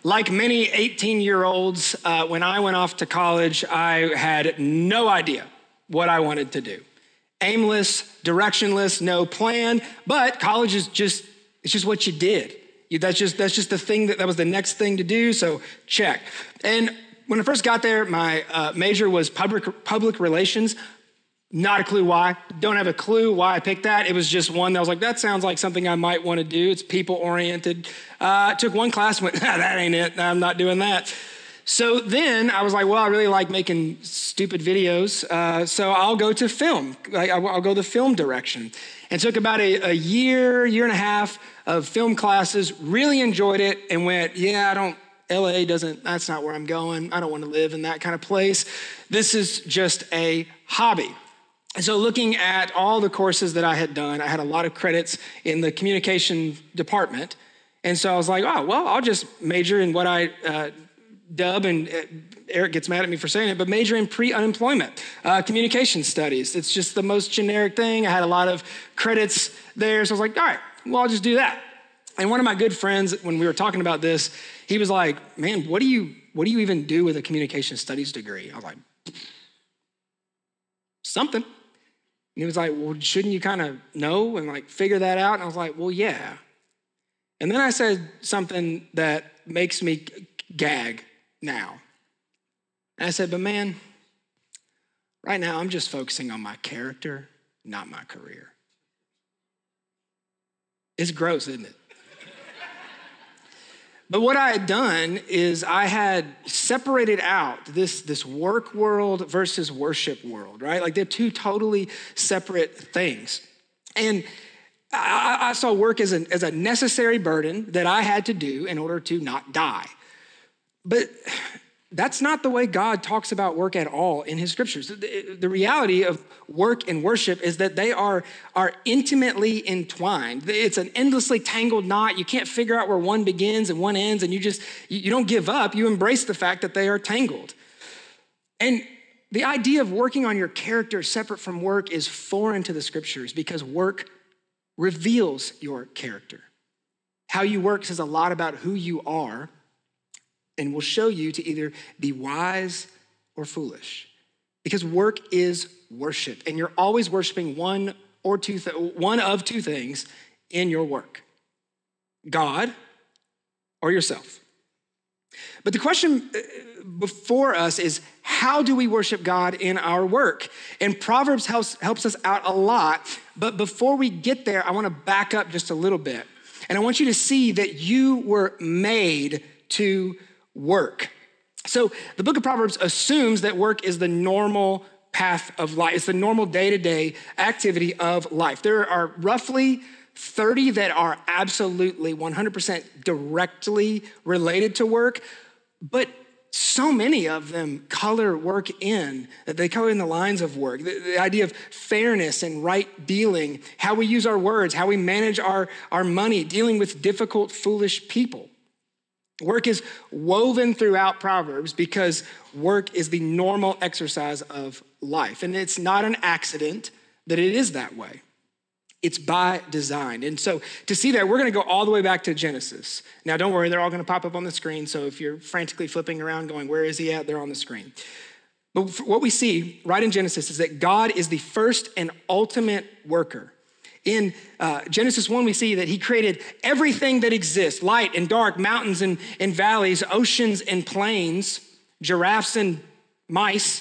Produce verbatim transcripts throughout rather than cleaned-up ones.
Like many eighteen-year-olds, uh, when I went off to college, I had no idea what I wanted to do. Aimless, directionless, no plan, but college is just, it's just what you did. You, that's just that's just the thing, that, that was the next thing to do, so check. And when I first got there, my uh, major was public, public relations. Not a clue why. Don't have a clue why I picked that. It was just one that I was like, that sounds like something I might want to do. It's people-oriented. Uh, I took one class and went, ah, that ain't it. I'm not doing that. So then I was like, well, I really like making stupid videos, uh, so I'll go to film. Like, I'll go the film direction. And took about a, a year, year and a half of film classes, really enjoyed it, and went, yeah, I don't, L A doesn't, that's not where I'm going. I don't want to live in that kind of place. This is just a hobby. And so looking at all the courses that I had done, I had a lot of credits in the communication department. And so I was like, oh, well, I'll just major in what I uh, dub, and Eric gets mad at me for saying it, but major in pre-unemployment uh, communication studies. It's just the most generic thing. I had a lot of credits there. So I was like, all right, well, I'll just do that. And one of my good friends, when we were talking about this, he was like, man, what do you, what do you even do with a communication studies degree? I was like, something. And he was like, well, shouldn't you kind of know and like figure that out? And I was like, well, yeah. And then I said something that makes me gag now. And I said, but man, right now I'm just focusing on my character, not my career. It's gross, isn't it? But what I had done is I had separated out this, this work world versus worship world, right? Like they're two totally separate things. And I, I saw work as a, as a necessary burden that I had to do in order to not die. But that's not the way God talks about work at all in his scriptures. The, the reality of work and worship is that they are, are intimately entwined. It's an endlessly tangled knot. You can't figure out where one begins and one ends, and you just, you don't give up. You embrace the fact that they are tangled. And the idea of working on your character separate from work is foreign to the scriptures because work reveals your character. How you work says a lot about who you are, and will show you to either be wise or foolish. Because work is worship, and you're always worshiping one or two, th- one of two things in your work: God or yourself. But the question before us is, how do we worship God in our work? And Proverbs helps, helps us out a lot, but before we get there, I wanna back up just a little bit. And I want you to see that you were made to work. So the book of Proverbs assumes that work is the normal path of life. It's the normal day-to-day activity of life. There are roughly thirty that are absolutely one hundred percent directly related to work, but so many of them color work in, that they color in the lines of work. The, the idea of fairness and right dealing, how we use our words, how we manage our, our money, dealing with difficult, foolish people. Work is woven throughout Proverbs because work is the normal exercise of life. And it's not an accident that it is that way. It's by design. And so to see that, we're going to go all the way back to Genesis. Now, don't worry, they're all going to pop up on the screen. So if you're frantically flipping around going, where is he at? They're on the screen. But what we see right in Genesis is that God is the first and ultimate worker. In uh, Genesis one, we see that he created everything that exists: light and dark, mountains and, and valleys, oceans and plains, giraffes and mice.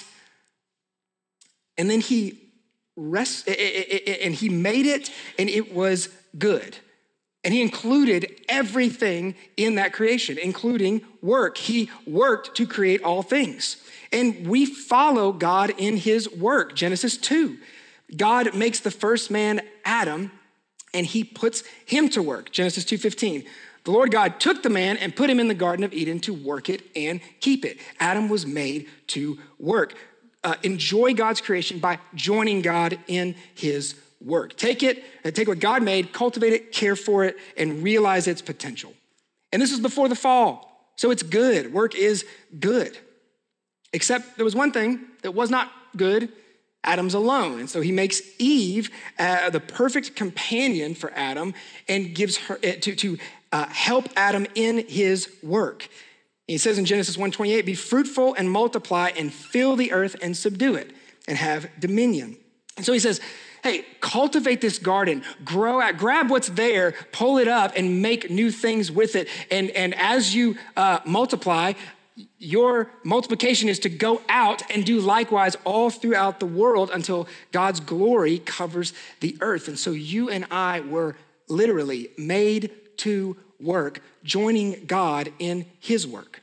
And then he rest, and he made it, and it was good. And he included everything in that creation, including work. He worked to create all things. And we follow God in his work. Genesis two. God makes the first man, Adam, and he puts him to work. Genesis two fifteen. The Lord God took the man and put him in the Garden of Eden to work it and keep it. Adam was made to work. Uh, enjoy God's creation by joining God in his work. Take it, take what God made, cultivate it, care for it, and realize its potential. And this was before the fall, so it's good. Work is good. Except there was one thing that was not good: Adam's alone. And so he makes Eve uh, the perfect companion for Adam and gives her uh, to, to uh, help Adam in his work. He says in Genesis one twenty-eight, be fruitful and multiply and fill the earth and subdue it and have dominion. And so he says, hey, cultivate this garden, grow out, grab what's there, pull it up and make new things with it. And, and as you uh, multiply, your multiplication is to go out and do likewise all throughout the world until God's glory covers the earth. And so you and I were literally made to work, joining God in his work.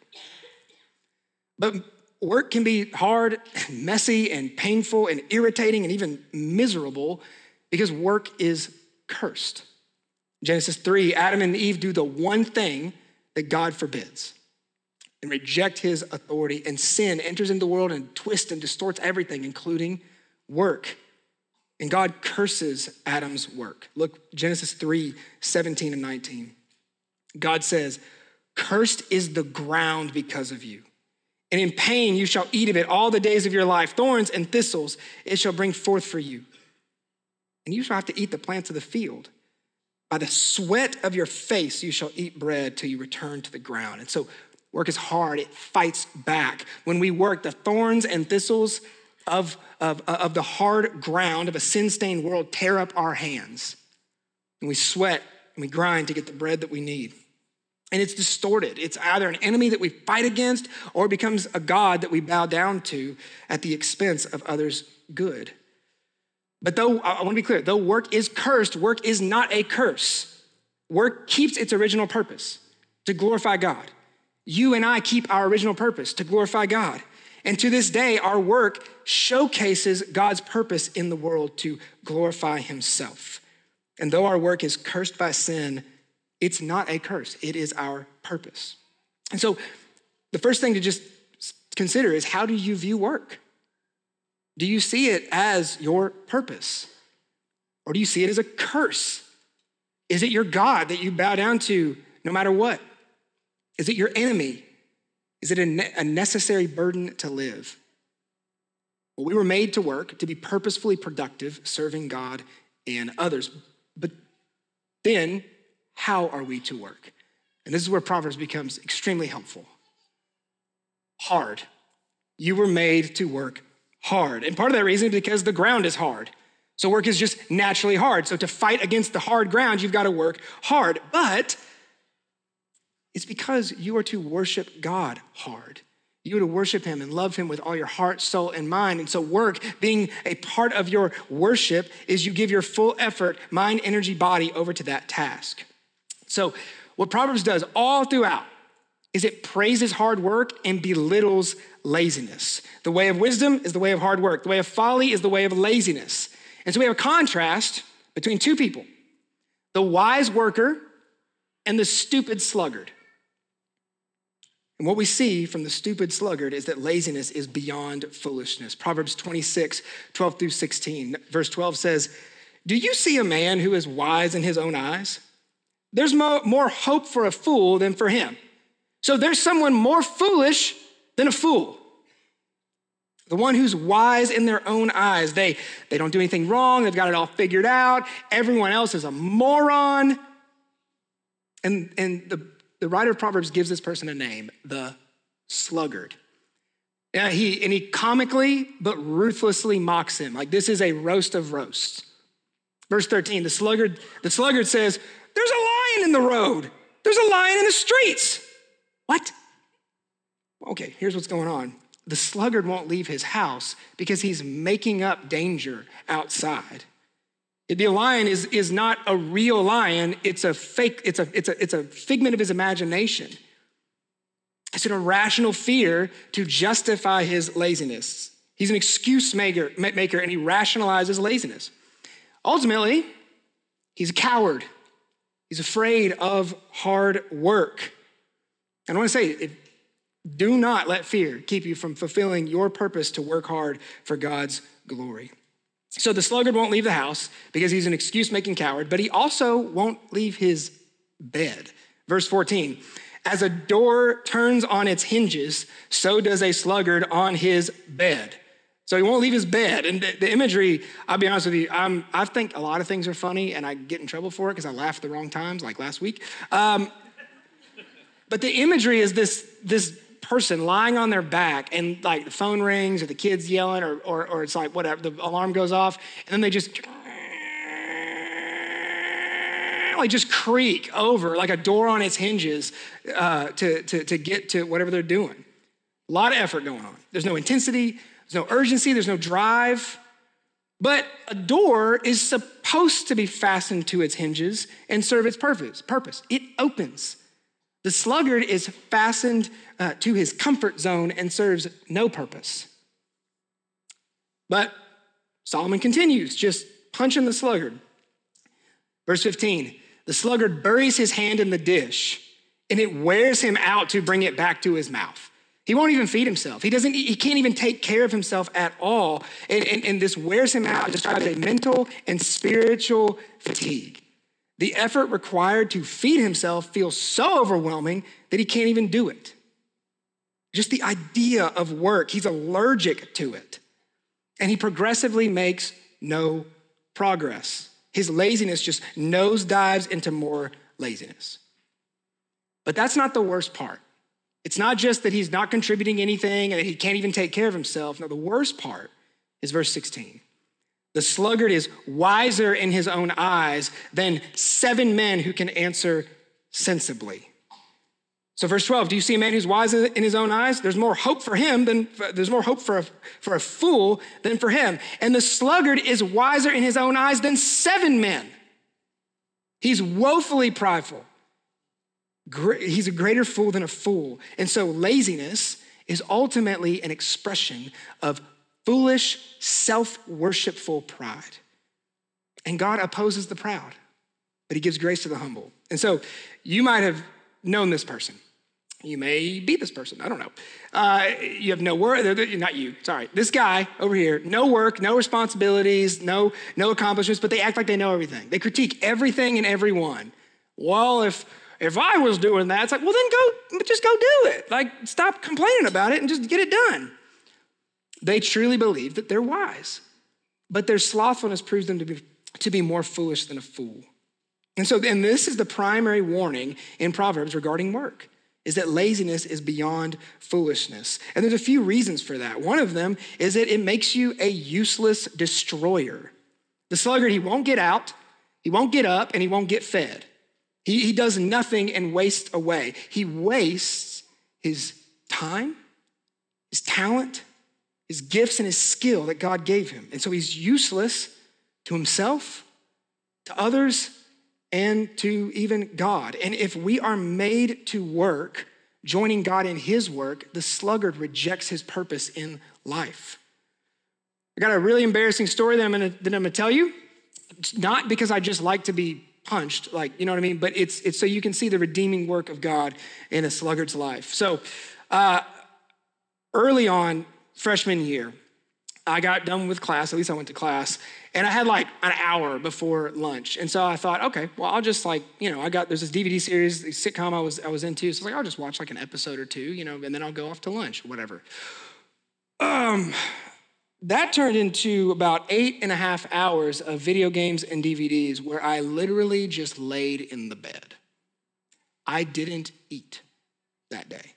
But work can be hard, and messy, and painful, and irritating, and even miserable because work is cursed. Genesis three, Adam and Eve do the one thing that God forbids and reject his authority, and sin enters into the world and twists and distorts everything, including work. And God curses Adam's work. Look, Genesis three, seventeen and nineteen. God says, cursed is the ground because of you. And in pain you shall eat of it all the days of your life. Thorns and thistles it shall bring forth for you. And you shall have to eat the plants of the field. By the sweat of your face you shall eat bread till you return to the ground. And so work is hard. It fights back. When we work, the thorns and thistles of, of, of the hard ground of a sin-stained world tear up our hands. And we sweat and we grind to get the bread that we need. And it's distorted. It's either an enemy that we fight against or it becomes a God that we bow down to at the expense of others' good. But though, I want to be clear, though work is cursed, work is not a curse. Work keeps its original purpose, to glorify God. You and I keep our original purpose, to glorify God. And to this day, our work showcases God's purpose in the world to glorify himself. And though our work is cursed by sin, it's not a curse. It is our purpose. And so the first thing to just consider is, how do you view work? Do you see it as your purpose? Or do you see it as a curse? Is it your God that you bow down to no matter what? Is it your enemy? Is it a, ne- a necessary burden to live? Well, we were made to work, to be purposefully productive, serving God and others. But then, how are we to work? And this is where Proverbs becomes extremely helpful. Hard. You were made to work hard. And part of that reason is because the ground is hard. So work is just naturally hard. So to fight against the hard ground, you've got to work hard. But it's because you are to worship God hard. You are to worship him and love him with all your heart, soul, and mind. And so work, being a part of your worship, is you give your full effort, mind, energy, body over to that task. So what Proverbs does all throughout is it praises hard work and belittles laziness. The way of wisdom is the way of hard work. The way of folly is the way of laziness. And so we have a contrast between two people, the wise worker and the stupid sluggard. And what we see from the stupid sluggard is that laziness is beyond foolishness. Proverbs twenty-six, twelve through sixteen. Verse twelve says, do you see a man who is wise in his own eyes? There's more, more hope for a fool than for him. So there's someone more foolish than a fool. The one who's wise in their own eyes. They, they don't do anything wrong. They've got it all figured out. Everyone else is a moron. And, and the, the writer of Proverbs gives this person a name, the sluggard. Yeah, he, and he comically but ruthlessly mocks him. Like, this is a roast of roasts. Verse thirteen, the sluggard, the sluggard says, there's a lion in the road. There's a lion in the streets. What? Okay, here's what's going on. The sluggard won't leave his house because he's making up danger outside. The lion is, is not a real lion. It's a fake, it's a, it's a, it's a figment of his imagination. It's an irrational fear to justify his laziness. He's an excuse maker, maker and he rationalizes laziness. Ultimately, he's a coward. He's afraid of hard work. And I want to say, if, do not let fear keep you from fulfilling your purpose to work hard for God's glory. So the sluggard won't leave the house because he's an excuse-making coward, but he also won't leave his bed. Verse fourteen, as a door turns on its hinges, so does a sluggard on his bed. So he won't leave his bed. And the, the imagery, I'll be honest with you, I'm, I think a lot of things are funny and I get in trouble for it because I laugh at the wrong times, like last week. Um, But the imagery is this, this person lying on their back and like the phone rings or the kids yelling or, or, or it's like whatever, the alarm goes off and then they just like just creak over like a door on its hinges uh, to, to, to get to whatever they're doing. A lot of effort going on. There's no intensity, there's no urgency, there's no drive. But a door is supposed to be fastened to its hinges and serve its purpose. Purpose. It opens. The sluggard is fastened uh, to his comfort zone and serves no purpose. But Solomon continues, just punching the sluggard. Verse fifteen, the sluggard buries his hand in the dish and it wears him out to bring it back to his mouth. He won't even feed himself. He doesn't, he can't even take care of himself at all. And, and, and this wears him out, describes a mental and spiritual fatigue. The effort required to feed himself feels so overwhelming that he can't even do it. Just the idea of work, he's allergic to it. And he progressively makes no progress. His laziness just nosedives into more laziness. But that's not the worst part. It's not just that he's not contributing anything and that he can't even take care of himself. No, the worst part is verse sixteen. The sluggard is wiser in his own eyes than seven men who can answer sensibly. So verse twelve, do you see a man who's wise in his own eyes? There's more hope for him than, there's more hope for a, for a fool than for him. And the sluggard is wiser in his own eyes than seven men. He's woefully prideful. He's a greater fool than a fool. And so laziness is ultimately an expression of foolish, self-worshipful pride. And God opposes the proud, but he gives grace to the humble. And so you might have known this person. You may be this person, I don't know. Uh, you have no work, not you, sorry. This guy over here, no work, no responsibilities, no, no accomplishments, but they act like they know everything. They critique everything and everyone. Well, if If I was doing that, it's like, well, then go, just go do it. Like, stop complaining about it and just get it done. They truly believe that they're wise, but their slothfulness proves them to be, to be more foolish than a fool. And so, and this is the primary warning in Proverbs regarding work, is that laziness is beyond foolishness. And there's a few reasons for that. One of them is that it makes you a useless destroyer. The sluggard, he won't get out, he won't get up, and he won't get fed. He, he does nothing and wastes away. He wastes his time, his talent, his gifts, and his skill that God gave him. And so he's useless to himself, to others, and to even God. And if we are made to work, joining God in his work, the sluggard rejects his purpose in life. I got a really embarrassing story that I'm gonna, that I'm gonna tell you. It's not because I just like to be punched, like, you know what I mean? But it's it's so you can see the redeeming work of God in a sluggard's life. So uh, early on, freshman year, I got done with class, at least I went to class, and I had like an hour before lunch. And so I thought, okay, well, I'll just like, you know, I got, there's this D V D series, the sitcom I was I was into, so I was like, I'll just watch like an episode or two, you know, and then I'll go off to lunch, whatever. Um, That turned into about eight and a half hours of video games and D V Ds where I literally just laid in the bed. I didn't eat that day.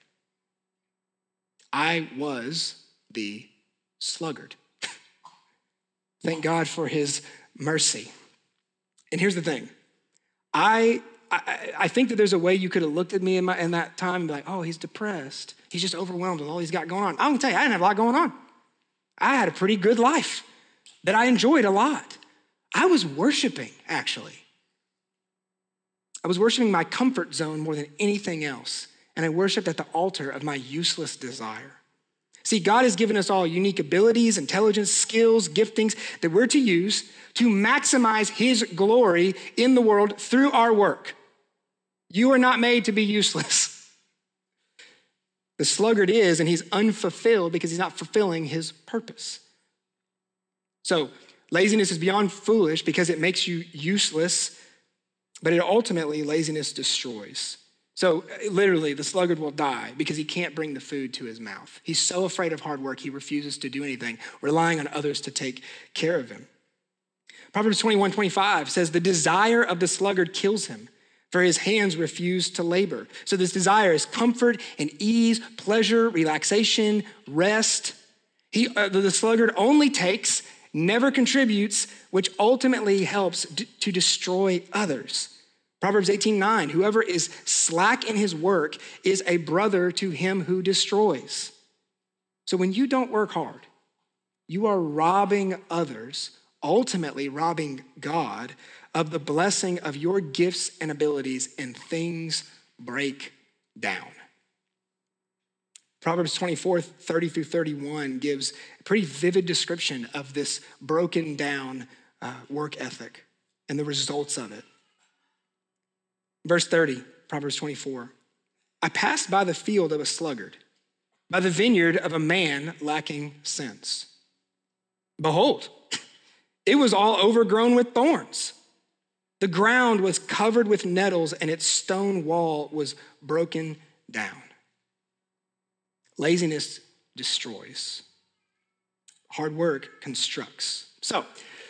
I was the sluggard. Thank God for his mercy. And here's the thing. I, I I think that there's a way you could have looked at me in, my, in that time and be like, oh, he's depressed. He's just overwhelmed with all he's got going on. I'm gonna tell you, I didn't have a lot going on. I had a pretty good life that I enjoyed a lot. I was worshiping, actually. I was worshiping my comfort zone more than anything else. And I worshiped at the altar of my useless desire. See, God has given us all unique abilities, intelligence, skills, giftings that we're to use to maximize his glory in the world through our work. You are not made to be useless. The sluggard is, and he's unfulfilled because he's not fulfilling his purpose. So laziness is beyond foolish because it makes you useless, but it ultimately, laziness destroys. So literally, the sluggard will die because he can't bring the food to his mouth. He's so afraid of hard work, he refuses to do anything, relying on others to take care of him. Proverbs twenty-one twenty-five says, the desire of the sluggard kills him. for his hands refuse to labor. So this desire is comfort and ease, pleasure, relaxation, rest. He, uh, the sluggard only takes, never contributes, which ultimately helps d- to destroy others. Proverbs eighteen nine, whoever is slack in his work is a brother to him who destroys. So when you don't work hard, you are robbing others, ultimately robbing God of the blessing of your gifts and abilities, and things break down. Proverbs twenty-four, thirty through thirty-one gives a pretty vivid description of this broken down uh, work ethic and the results of it. Verse thirty, Proverbs twenty-four, I passed by the field of a sluggard, by the vineyard of a man lacking sense. Behold, it was all overgrown with thorns. The ground was covered with nettles, and its stone wall was broken down. Laziness destroys. Hard work constructs. So,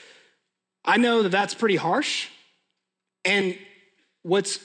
I know that that's pretty harsh. And what's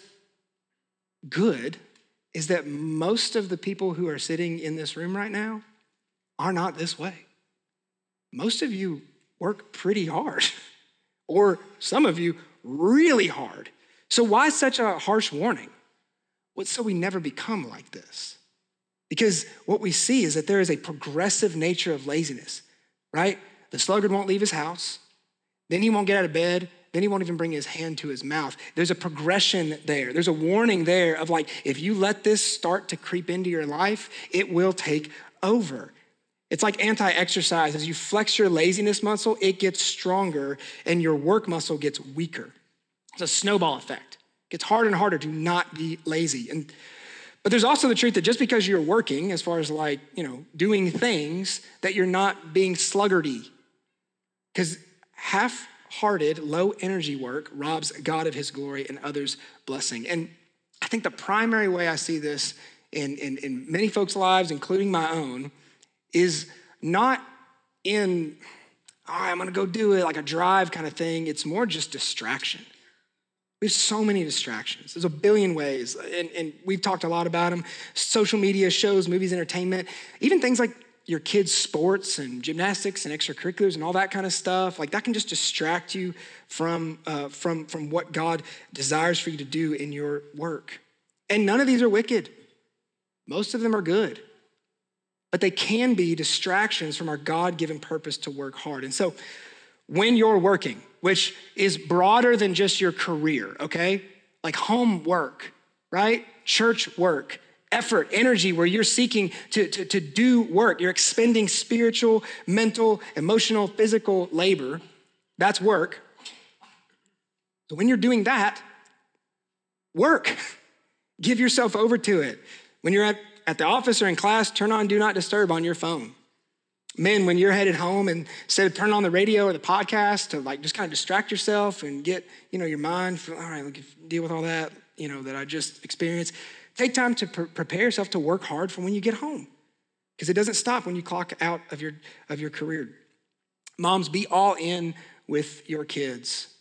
good is that most of the people who are sitting in this room right now are not this way. Most of you work pretty hard, or some of you really hard. So why such a harsh warning? Well, so we never become like this. Because what we see is that there is a progressive nature of laziness, right? The sluggard won't leave his house. Then he won't get out of bed. Then he won't even bring his hand to his mouth. There's a progression there. There's a warning there of like, if you let this start to creep into your life, it will take over. It's like anti-exercise. As you flex your laziness muscle, it gets stronger and your work muscle gets weaker. It's a snowball effect. It gets harder and harder to not be lazy. And but there's also the truth that just because you're working, as far as like, you know, doing things, that you're not being sluggardy. Because half-hearted, low-energy work robs God of his glory and others' blessing. And I think the primary way I see this in, in, in many folks' lives, including my own, is not in, all right, I'm gonna go do it, like a drive kind of thing. It's more just distraction. We have so many distractions. There's a billion ways, and, and we've talked a lot about them. Social media, shows, movies, entertainment, even things like your kids' sports and gymnastics and extracurriculars and all that kind of stuff. Like that can just distract you from, uh, from, from what God desires for you to do in your work. And none of these are wicked. Most of them are good. But they can be distractions from our God-given purpose to work hard. And so when you're working, which is broader than just your career, okay? Like home work, right? Church work, effort, energy, where you're seeking to, to, to do work. You're expending spiritual, mental, emotional, physical labor. That's work. So when you're doing that, work. Give yourself over to it. When you're at At the office or in class, turn on Do Not Disturb on your phone. Men, when you're headed home, and instead of turning on the radio or the podcast to like just kind of distract yourself and get, you know, your mind from, all right, look, deal with all that, you know, that I just experienced. Take time to pre- prepare yourself to work hard for when you get home, because it doesn't stop when you clock out of your of your career. Moms, be all in with your kids.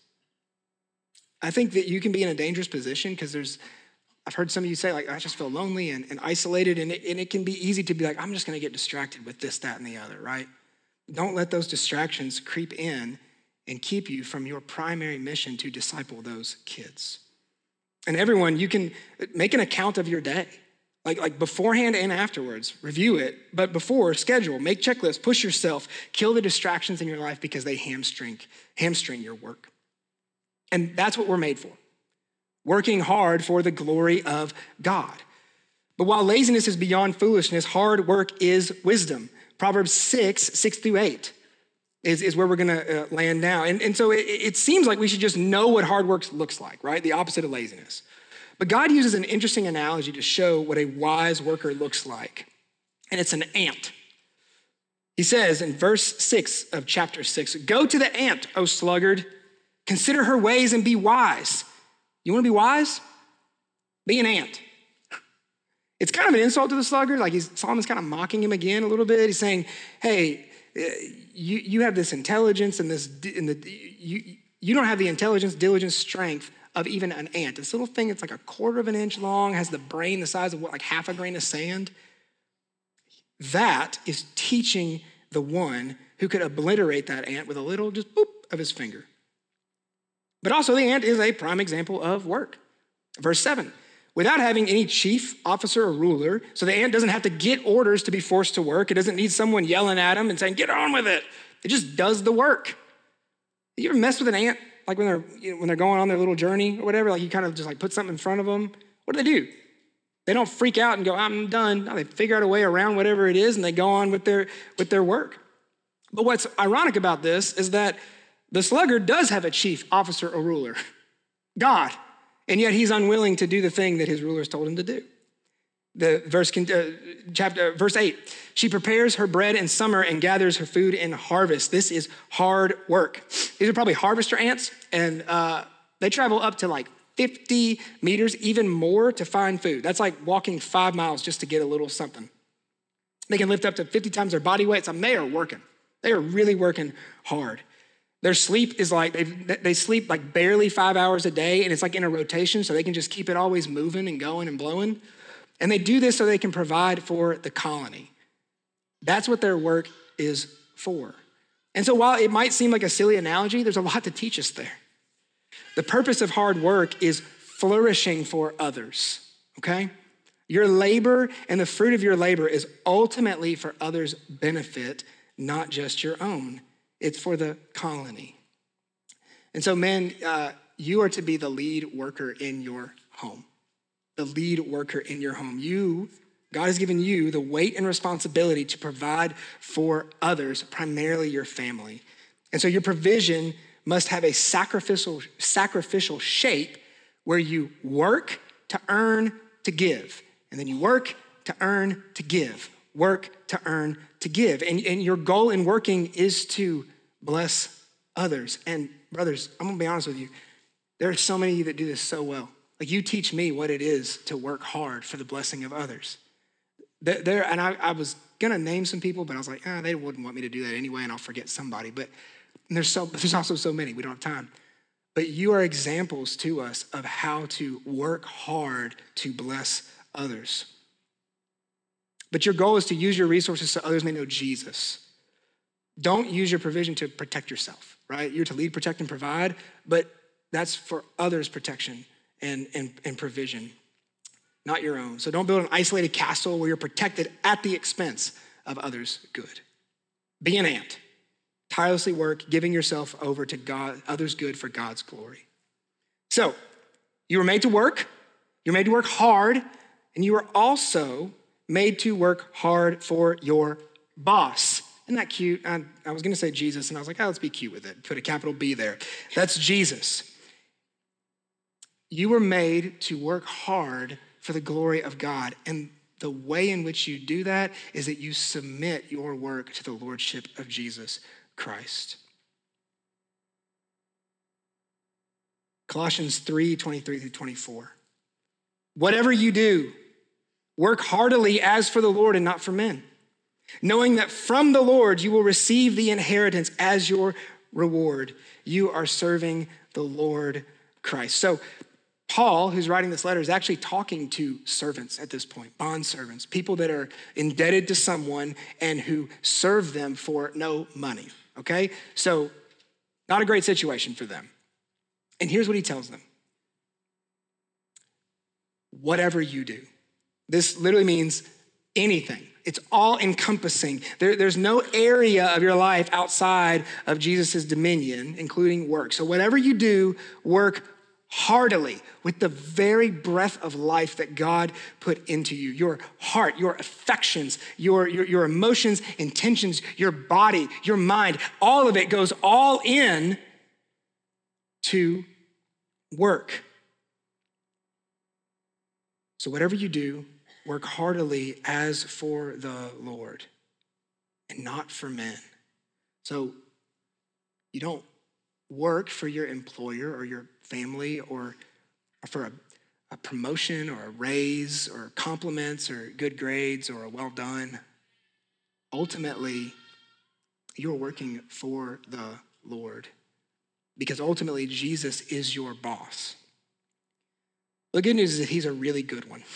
I think that you can be in a dangerous position because there's, I've heard some of you say, like, I just feel lonely and, and isolated, and it, and it can be easy to be like, I'm just gonna get distracted with this, that, and the other, right? Don't let those distractions creep in and keep you from your primary mission to disciple those kids. And everyone, you can make an account of your day, like, like beforehand and afterwards. Review it, but before, schedule, make checklists, push yourself, kill the distractions in your life because they hamstring, hamstring your work. And that's what we're made for. Working hard for the glory of God. But while laziness is beyond foolishness, hard work is wisdom. Proverbs six, six through eight is, is where we're gonna uh, land now. And, and so it, it seems like we should just know what hard work looks like, right? The opposite of laziness. But God uses an interesting analogy to show what a wise worker looks like. And it's an ant. He says in verse six of chapter six, go to the ant, O sluggard, consider her ways and be wise. You wanna be wise? Be an ant. It's kind of an insult to the sluggard. Like he's, Solomon's kind of mocking him again a little bit. He's saying, hey, you, you have this intelligence and this, and the, you, you don't have the intelligence, diligence, strength of even an ant. This little thing that's like a quarter of an inch long, has the brain the size of what, like half a grain of sand. That is teaching the one who could obliterate that ant with a little just boop of his finger. But also the ant is a prime example of work. Verse seven, without having any chief, officer, or ruler, so the ant doesn't have to get orders to be forced to work. It doesn't need someone yelling at him and saying, get on with it. It just does the work. You ever mess with an ant? Like when they're, you know, when they're going on their little journey or whatever, like you kind of just like put something in front of them. What do they do? They don't freak out and go, I'm done. No, they figure out a way around whatever it is and they go on with their, with their work. But what's ironic about this is that the sluggard does have a chief, officer, or ruler, God, and yet he's unwilling to do the thing that his rulers told him to do. The verse, uh, chapter, verse eight, she prepares her bread in summer and gathers her food in harvest. This is hard work. These are probably harvester ants, and uh, they travel up to like fifty meters, even more, to find food. That's like walking five miles just to get a little something. They can lift up to fifty times their body weight. So they are working. They are really working hard. Their sleep is like, they they sleep like barely five hours a day, and it's like in a rotation, so they can just keep it always moving and going and blowing. And they do this so they can provide for the colony. That's what their work is for. And so while it might seem like a silly analogy, there's a lot to teach us there. The purpose of hard work is flourishing for others, okay? Your labor and the fruit of your labor is ultimately for others' benefit, not just your own. It's for the colony. And so, men, uh, you are to be the lead worker in your home. The lead worker in your home. You, God has given you the weight and responsibility to provide for others, primarily your family. And so your provision must have a sacrificial, sacrificial shape where you work to earn to give. And then you work to earn to give. Work to earn to give. And, and your goal in working is to bless others. And brothers, I'm gonna be honest with you. There are so many of you that do this so well. Like you teach me what it is to work hard for the blessing of others. There, there and I, I was gonna name some people, but I was like, ah, they wouldn't want me to do that anyway, and I'll forget somebody. But there's so there's also so many, we don't have time. But you are examples to us of how to work hard to bless others. But your goal is to use your resources so others may know Jesus. Don't use your provision to protect yourself, right? You're to lead, protect, and provide, but that's for others' protection and, and, and provision, not your own. So don't build an isolated castle where you're protected at the expense of others' good. Be an ant. Tirelessly work, giving yourself over to God, others' good for God's glory. So you were made to work. You're made to work hard, and you are also made to work hard for your boss. Isn't that cute? I, I was gonna say Jesus, and I was like, oh, let's be cute with it. Put a capital B there. That's Jesus. You were made to work hard for the glory of God. And the way in which you do that is that you submit your work to the lordship of Jesus Christ. Colossians three, twenty-three through twenty-four. Whatever you do, work heartily as for the Lord and not for men, knowing that from the Lord you will receive the inheritance as your reward. You are serving the Lord Christ. So Paul, who's writing this letter, is actually talking to servants at this point, bond servants, people that are indebted to someone and who serve them for no money, okay? So not a great situation for them. And here's what he tells them. Whatever you do. This literally means anything. It's all encompassing. There, there's no area of your life outside of Jesus' dominion, including work. So whatever you do, work heartily with the very breath of life that God put into you. Your heart, your affections, your, your, your emotions, intentions, your body, your mind, all of it goes all in to work. So whatever you do, work heartily as for the Lord and not for men. So you don't work for your employer or your family or for a, a promotion or a raise or compliments or good grades or a well done. Ultimately, you're working for the Lord because ultimately Jesus is your boss. The good news is that he's a really good one.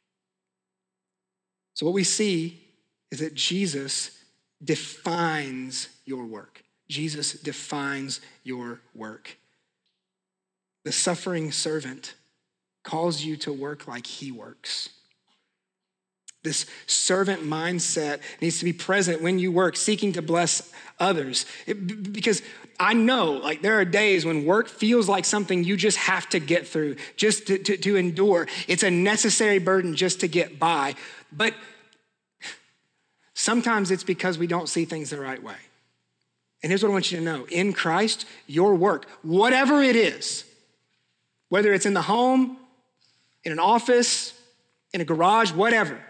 So what we see is that Jesus defines your work. Jesus defines your work. The suffering servant calls you to work like he works. This servant mindset needs to be present when you work, seeking to bless others. It, because I know, like, there are days when work feels like something you just have to get through, just to, to, to endure. It's a necessary burden just to get by. But sometimes it's because we don't see things the right way. And here's what I want you to know. In Christ, your work, whatever it is, whether it's in the home, in an office, in a garage, whatever,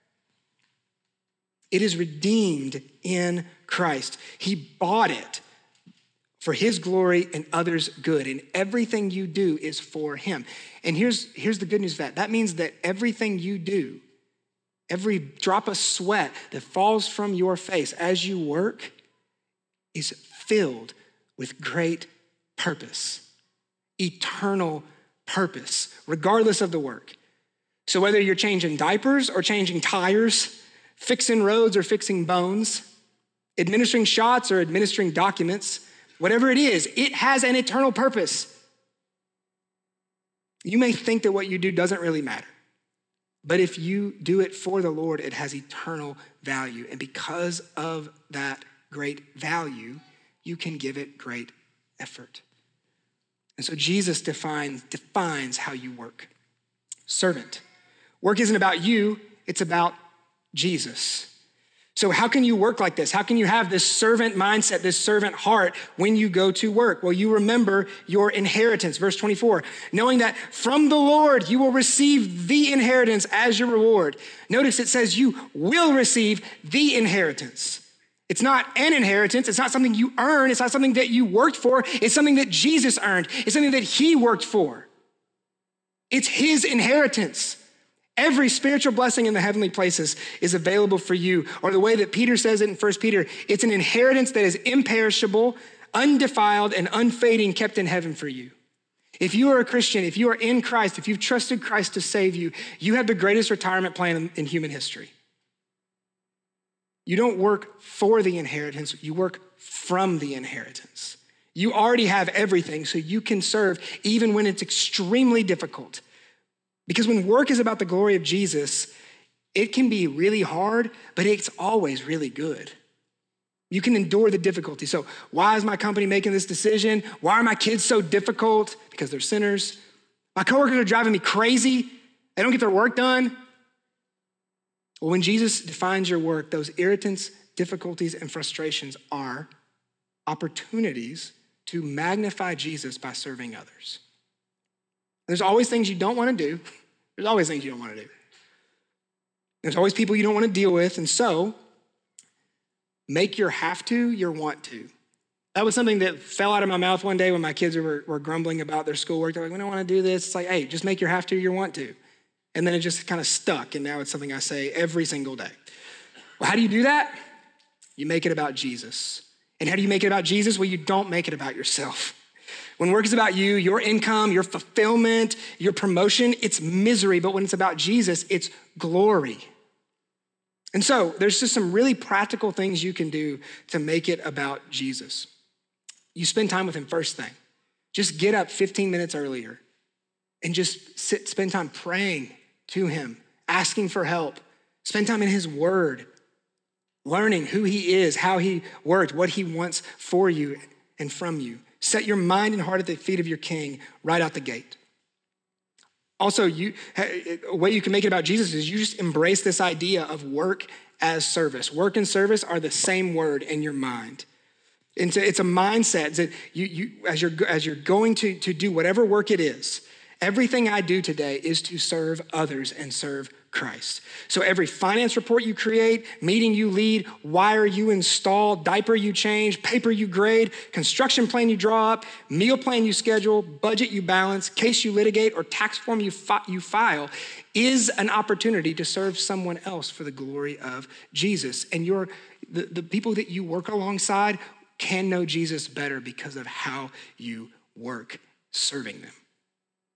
it is redeemed in Christ. He bought it for his glory and others' good. And everything you do is for him. And here's, here's the good news of that. That means that everything you do, every drop of sweat that falls from your face as you work is filled with great purpose, eternal purpose, regardless of the work. So whether you're changing diapers or changing tires, fixing roads or fixing bones, administering shots or administering documents, whatever it is, it has an eternal purpose. You may think that what you do doesn't really matter, but if you do it for the Lord, it has eternal value. And because of that great value, you can give it great effort. And so Jesus defines, defines how you work. Servant. Work isn't about you, it's about Jesus. So how can you work like this? How can you have this servant mindset, this servant heart when you go to work? Well, you remember your inheritance. Verse twenty-four, knowing that from the Lord you will receive the inheritance as your reward. Notice it says you will receive the inheritance. It's not an inheritance. It's not something you earn. It's not something that you worked for. It's something that Jesus earned. It's something that he worked for. It's his inheritance. Every spiritual blessing in the heavenly places is available for you. Or the way that Peter says it in First Peter, it's an inheritance that is imperishable, undefiled, and unfading, kept in heaven for you. If you are a Christian, if you are in Christ, if you've trusted Christ to save you, you have the greatest retirement plan in, in human history. You don't work for the inheritance, you work from the inheritance. You already have everything, so you can serve even when it's extremely difficult. Because when work is about the glory of Jesus, it can be really hard, but it's always really good. You can endure the difficulty. So why is my company making this decision? Why are my kids so difficult? Because they're sinners. My coworkers are driving me crazy. They don't get their work done. Well, when Jesus defines your work, those irritants, difficulties, and frustrations are opportunities to magnify Jesus by serving others. There's always things you don't want to do. There's always things you don't want to do. There's always people you don't want to deal with. And so make your have to your want to. That was something that fell out of my mouth one day when my kids were, were grumbling about their schoolwork. They're like, we don't want to do this. It's like, hey, just make your have to your want to. And then it just kind of stuck. And now it's something I say every single day. Well, how do you do that? You make it about Jesus. And how do you make it about Jesus? Well, you don't make it about yourself. When work is about you, your income, your fulfillment, your promotion, it's misery. But when it's about Jesus, it's glory. And so there's just some really practical things you can do to make it about Jesus. You spend time with him first thing. Just get up fifteen minutes earlier and just sit, spend time praying to him, asking for help. Spend time in his word, learning who he is, how he worked, what he wants for you and from you. Set your mind and heart at the feet of your king right out the gate. Also, you, a way you can make it about Jesus is you just embrace this idea of work as service. Work and service are the same word in your mind. And so it's a mindset that you, you as you're as you're going to, to do whatever work it is, everything I do today is to serve others and serve Christ. So every finance report you create, meeting you lead, wire you install, diaper you change, paper you grade, construction plan you draw up, meal plan you schedule, budget you balance, case you litigate, or tax form you, fi- you file is an opportunity to serve someone else for the glory of Jesus. And your the, the people that you work alongside can know Jesus better because of how you work serving them.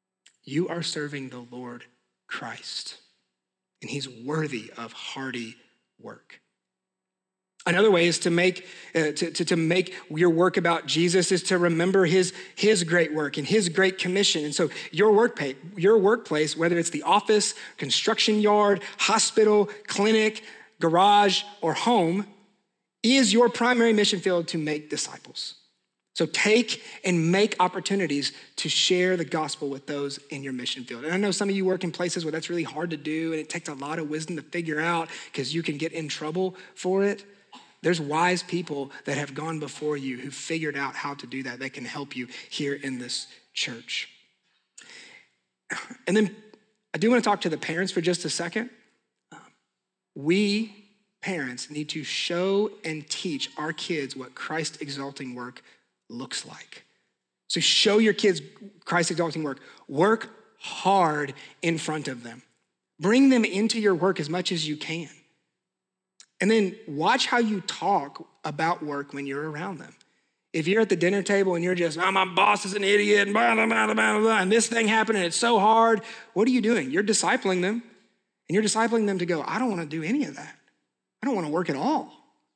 you are serving the Lord Christ, and he's worthy of hearty work. Another way is to make uh, to, to, to make your work about Jesus is to remember his, his great work and his great commission. And so your workplace, your workplace, whether it's the office, construction yard, hospital, clinic, garage, or home, is your primary mission field to make disciples. So take and make opportunities to share the gospel with those in your mission field. And I know some of you work in places where that's really hard to do, and it takes a lot of wisdom to figure out because you can get in trouble for it. There's wise people that have gone before you who figured out how to do that. That can help you here in this church. And then I do want to talk to the parents for just a second. We, parents, need to show and teach our kids what Christ-exalting work looks like. So show your kids Christ-exalting work. Work hard in front of them. Bring them into your work as much as you can. And then watch how you talk about work when you're around them. If you're at the dinner table and you're just, oh, my boss is an idiot, and blah, blah, blah, blah, blah, and this thing happened and it's so hard, what are you doing? You're discipling them. And you're discipling them to go, I don't want to do any of that. I don't want to work at all.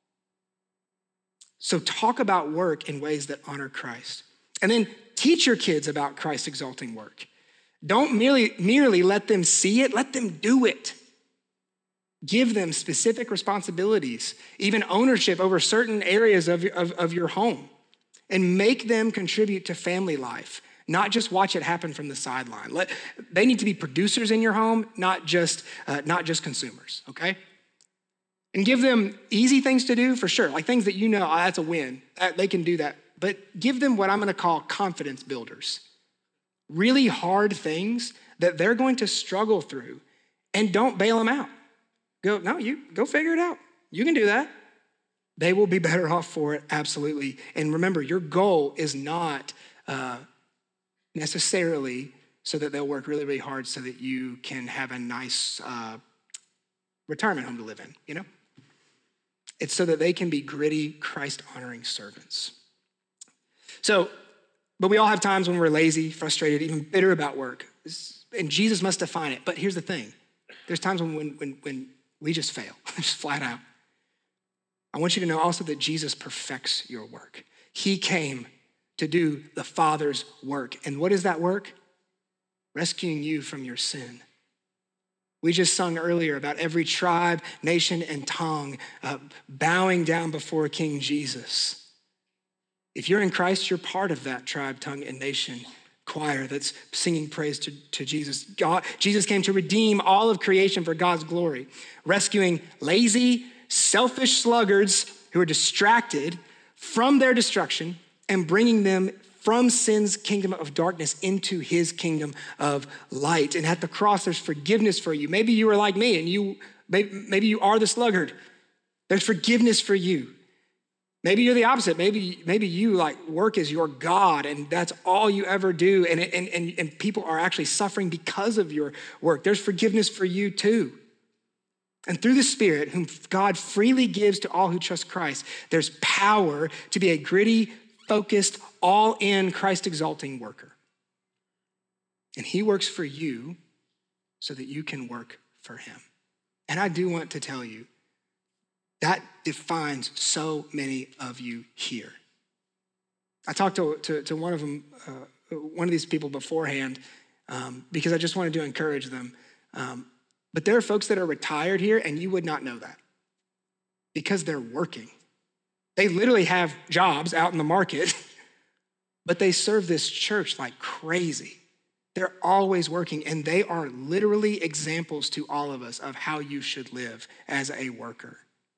So talk about work in ways that honor Christ. And then teach your kids about Christ-exalting work. Don't merely, merely let them see it, let them do it. Give them specific responsibilities, even ownership over certain areas of, of, of your home, and make them contribute to family life, not just watch it happen from the sideline. Let, they need to be producers in your home, not just, uh, not just consumers, okay? And give them easy things to do for sure, like things that you know, oh, that's a win. That, they can do that. But give them what I'm gonna call confidence builders. Really hard things that they're going to struggle through, and don't bail them out. Go, no, you go figure it out. You can do that. They will be better off for it, absolutely. And remember, your goal is not uh, necessarily so that they'll work really, really hard so that you can have a nice uh, retirement home to live in, you know? It's so that they can be gritty, Christ-honoring servants. So, but we all have times when we're lazy, frustrated, even bitter about work. And Jesus must define it. But here's the thing. There's times when, when, when, when we just fail, just flat out. I want you to know also that Jesus perfects your work. He came to do the Father's work. And what is that work? Rescuing you from your sin. We just sung earlier about every tribe, nation, and tongue uh, bowing down before King Jesus. If you're in Christ, you're part of that tribe, tongue, and nation choir that's singing praise to, to Jesus. God, Jesus came to redeem all of creation for God's glory, rescuing lazy, selfish sluggards who are distracted from their destruction and bringing them from sin's kingdom of darkness into his kingdom of light. And at the cross, there's forgiveness for you. Maybe you are like me and you, maybe, maybe you are the sluggard. There's forgiveness for you. Maybe you're the opposite. Maybe, maybe you like work as your God and that's all you ever do. And, and, and, and people are actually suffering because of your work. There's forgiveness for you too. And through the Spirit, whom God freely gives to all who trust Christ, there's power to be a gritty, focused, all-in, Christ-exalting worker. And he works for you so that you can work for him. And I do want to tell you, that defines so many of you here. I talked to, to, to one of them, uh, one of these people beforehand, um, because I just wanted to encourage them. Um, but there are folks that are retired here and you would not know that because they're working. They literally have jobs out in the market, but they serve this church like crazy. They're always working, and they are literally examples to all of us of how you should live as a worker.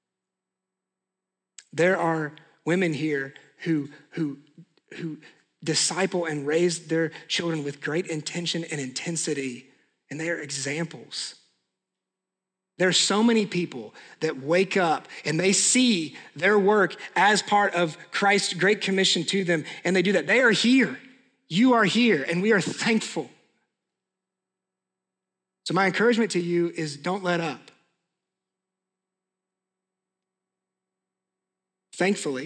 There are women here who, who, who disciple and raise their children with great intention and intensity, and they are examples. There are so many people that wake up and they see their work as part of Christ's great commission to them, and they do that. They are here. You are here, and we are thankful. So my encouragement to you is don't let up. Thankfully,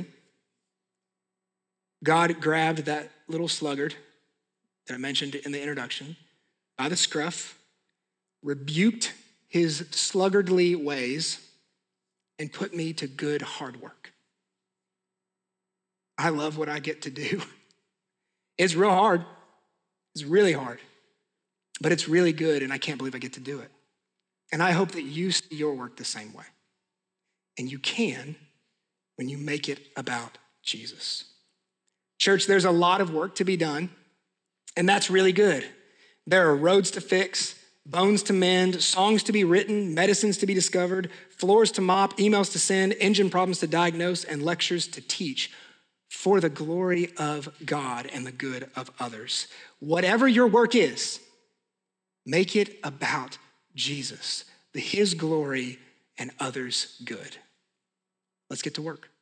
God grabbed that little sluggard that I mentioned in the introduction, by the scruff, rebuked his sluggardly ways, and put me to good hard work. I love what I get to do. It's real hard. It's really hard, but it's really good, and I can't believe I get to do it. And I hope that you see your work the same way. And you can when you make it about Jesus. Church, there's a lot of work to be done, and that's really good. There are roads to fix, bones to mend, songs to be written, medicines to be discovered, floors to mop, emails to send, engine problems to diagnose, and lectures to teach for the glory of God and the good of others. Whatever your work is, make it about Jesus, his glory and others' good. Let's get to work.